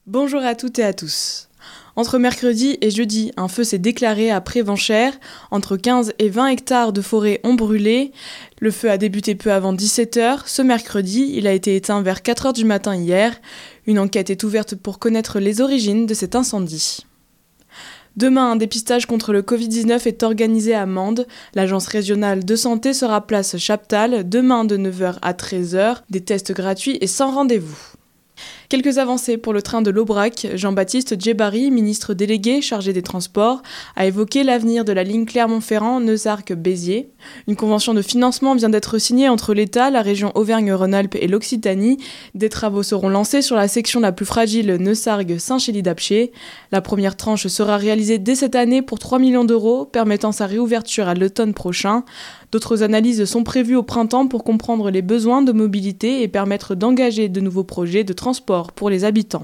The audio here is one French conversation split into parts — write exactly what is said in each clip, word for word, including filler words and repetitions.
Bonjour à toutes et à tous. Entre mercredi et jeudi, un feu s'est déclaré à Prévenchères. Entre quinze et vingt hectares de forêt ont brûlé. Le feu a débuté peu avant dix-sept heures. Ce mercredi, il a été éteint vers quatre heures du matin hier. Une enquête est ouverte pour connaître les origines de cet incendie. Demain, un dépistage contre le covid dix-neuf est organisé à Mende. L'agence régionale de santé sera place Chaptal, demain de neuf heures à treize heures. Des tests gratuits et sans rendez-vous. Quelques avancées pour le train de l'Aubrac. Jean-Baptiste Djebari, ministre délégué chargé des Transports, a évoqué l'avenir de la ligne Clermont-Ferrand-Neusarc-Béziers. Une convention de financement vient d'être signée entre l'État, la région Auvergne-Rhône-Alpes et l'Occitanie. Des travaux seront lancés sur la section la plus fragile Neusargues-Saint-Chély-d'Apcher. La première tranche sera réalisée dès cette année pour trois millions d'euros, permettant sa réouverture à l'automne prochain. D'autres analyses sont prévues au printemps pour comprendre les besoins de mobilité et permettre d'engager de nouveaux projets de transport pour les habitants.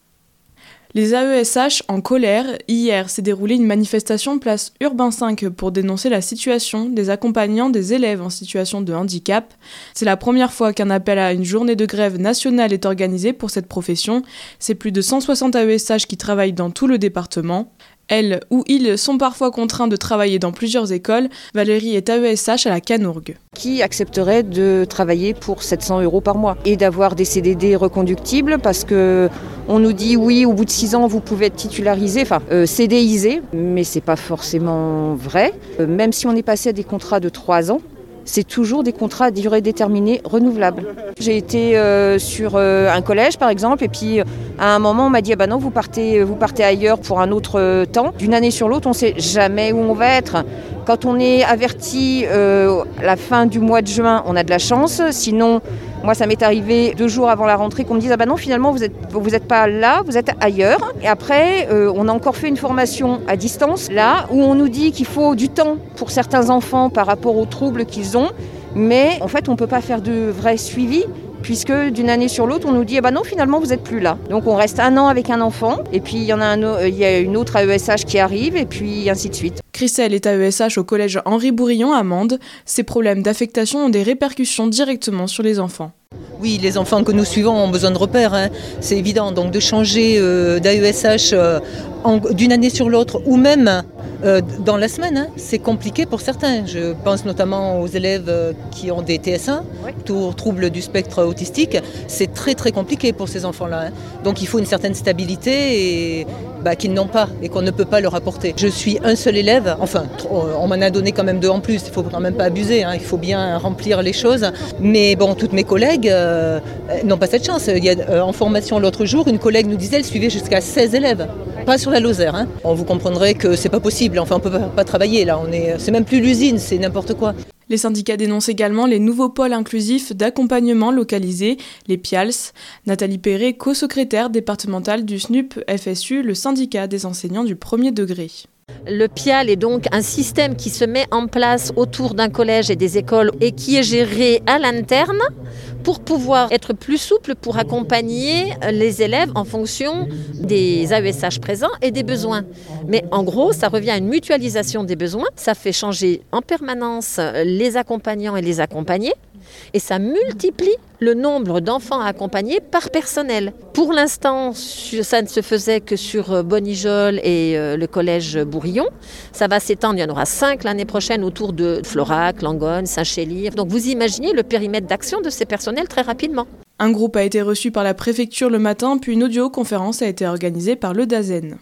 Les A E S H en colère. Hier s'est déroulée une manifestation place Urbain cinq pour dénoncer la situation des accompagnants des élèves en situation de handicap. C'est la première fois qu'un appel à une journée de grève nationale est organisé pour cette profession. C'est plus de cent soixante A E S H qui travaillent dans tout le département. Elles ou ils sont parfois contraints de travailler dans plusieurs écoles. Valérie est A E S H à la Canourgue. Qui accepterait de travailler pour sept cents euros par mois et d'avoir des C D D reconductibles parce que on nous dit oui, au bout de six ans vous pouvez être titularisé, enfin euh, C D I sé, mais c'est pas forcément vrai. Euh, même si on est passé à des contrats de trois ans, c'est toujours des contrats à durée déterminée renouvelables. J'ai été euh, sur euh, un collège par exemple et puis à un moment on m'a dit ah bah non vous partez, vous partez ailleurs pour un autre euh, temps. D'une année sur l'autre on ne sait jamais où on va être. Quand on est averti euh, à la fin du mois de juin on a de la chance, sinon moi ça m'est arrivé deux jours avant la rentrée qu'on me dise ah bah non finalement vous êtes, vous êtes pas là, vous êtes ailleurs. Et après euh, on a encore fait une formation à distance là où on nous dit qu'il faut du temps pour certains enfants par rapport aux troubles qu'ils ont. Mais en fait, on ne peut pas faire de vrai suivi puisque d'une année sur l'autre, on nous dit eh ben non, finalement, vous n'êtes plus là. Donc, on reste un an avec un enfant et puis il y en a, un, il y a une autre A E S H qui arrive et puis ainsi de suite. Christelle est A E S H au collège Henri Bourillon à Mende. Ces problèmes d'affectation ont des répercussions directement sur les enfants. Oui, les enfants que nous suivons ont besoin de repères, hein. C'est évident. Donc de changer euh, d'A E S H euh, en, d'une année sur l'autre ou même euh, dans la semaine, hein, c'est compliqué pour certains. Je pense notamment aux élèves euh, qui ont des T S un, oui. Troubles du spectre autistique. C'est très très compliqué pour ces enfants-là. Hein. Donc il faut une certaine stabilité et, bah, qu'ils n'ont pas et qu'on ne peut pas leur apporter. Je suis un seul élève, enfin on m'en a donné quand même deux en plus, il ne faut quand même pas abuser, hein. Il faut bien remplir les choses. Mais bon, toutes mes collègues euh, n'ont pas cette chance. Il y a, euh, en formation l'autre jour, une collègue nous disait qu'elle suivait jusqu'à seize élèves. Pas sur la Lozère. Hein. On vous comprendrait que c'est pas possible. Enfin, on peut pas, pas travailler là. On est, c'est même plus l'usine, c'est n'importe quoi. Les syndicats dénoncent également les nouveaux pôles inclusifs d'accompagnement localisés, les P I A L S. Nathalie Perret, co-secrétaire départementale du S N U P F S U, le syndicat des enseignants du premier degré. Le P I A L est donc un système qui se met en place autour d'un collège et des écoles et qui est géré à l'interne pour pouvoir être plus souple, pour accompagner les élèves en fonction des A E S H présents et des besoins. Mais en gros, ça revient à une mutualisation des besoins. Ça fait changer en permanence les accompagnants et les accompagnés. Et ça multiplie le nombre d'enfants à accompagner par personnel. Pour l'instant, ça ne se faisait que sur Bonijol et le collège Bourillon. Ça va s'étendre, il y en aura cinq l'année prochaine autour de Florac, Langogne, Saint-Chély. Donc vous imaginez le périmètre d'action de ces personnels très rapidement. Un groupe a été reçu par la préfecture le matin, puis une audioconférence a été organisée par le DAZEN.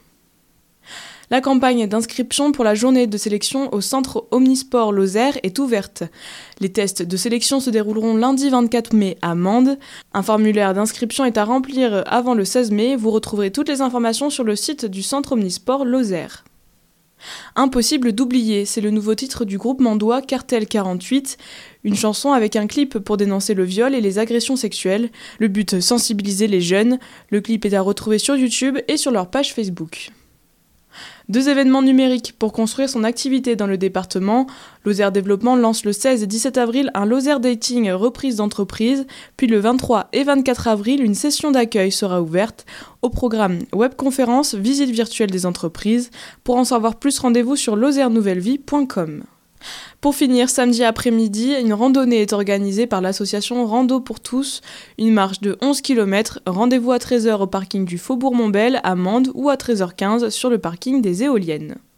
La campagne d'inscription pour la journée de sélection au centre Omnisport Lozère est ouverte. Les tests de sélection se dérouleront lundi vingt-quatre mai à Mende. Un formulaire d'inscription est à remplir avant le seize mai. Vous retrouverez toutes les informations sur le site du centre Omnisport Lozère. Impossible d'oublier, c'est le nouveau titre du groupe mandois Cartel quarante-huit, une chanson avec un clip pour dénoncer le viol et les agressions sexuelles. Le but, sensibiliser les jeunes. Le clip est à retrouver sur YouTube et sur leur page Facebook. Deux événements numériques pour construire son activité dans le département. Lozère Développement lance le seize et dix-sept avril un Lozère Dating reprise d'entreprise. Puis le vingt-trois et vingt-quatre avril, une session d'accueil sera ouverte. Au programme webconférence, visite virtuelle des entreprises. Pour en savoir plus, rendez-vous sur lozère nouvelle vie point com. Pour finir, samedi après-midi, une randonnée est organisée par l'association Rando pour tous, une marche de onze kilomètres, rendez-vous à treize heures au parking du Faubourg Montbel à Mende ou à treize heures quinze sur le parking des Éoliennes.